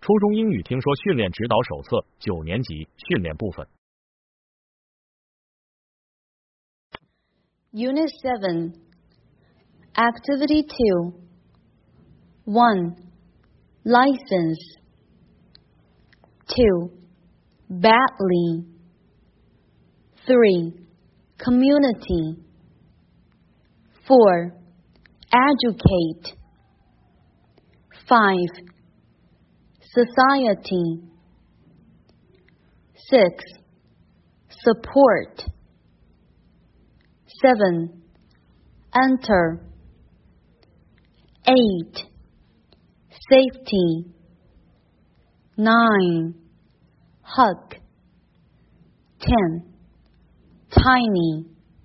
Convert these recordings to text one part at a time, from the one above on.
初中英语听说训练指导手册9年级训练部分。 Unit 7 Activity 2 1. License 2. Badly 3. Community 4. Educate 5. Society 6. Support 7. Enter 8. Safety 9. Hug 10. Tiny.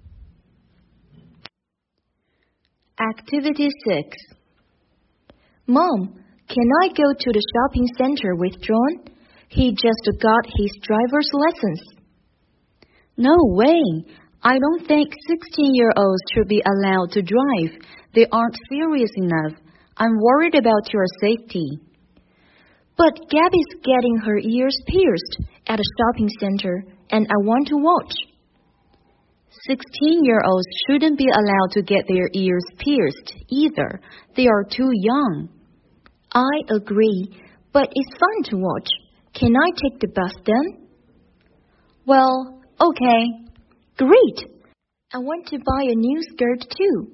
Activity 6. Mom, can I go to the shopping center with John? He just got his driver's license. No way. I don't think 16-year-olds should be allowed to drive. They aren't serious enough. I'm worried about your safety. But Gabby's getting her ears pierced at a shopping center, and I want to watch. 16-year-olds shouldn't be allowed to get their ears pierced either. They are too young. I agree, but it's fun to watch. Can I take the bus then? Well, okay. Great! I want to buy a new skirt too.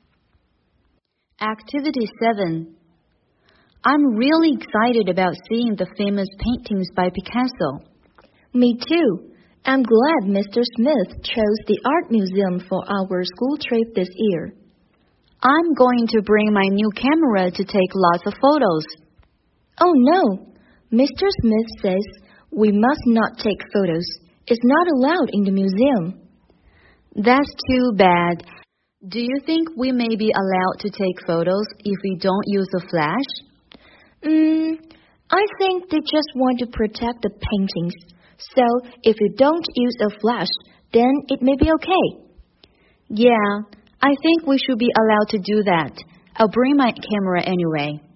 Activity 7. I'm really excited about seeing the famous paintings by Picasso. Me too. I'm glad Mr. Smith chose the art museum for our school trip this year. I'm going to bring my new camera to take lots of photos. Oh no! Mr. Smith says we must not take photos. It's not allowed in the museum. That's too bad. Do you think we may be allowed to take photos if we don't use a flash? I think they just want to protect the paintings. So if you don't use a flash, then it may be okay. Yeah, I think we should be allowed to do that. I'll bring my camera anyway.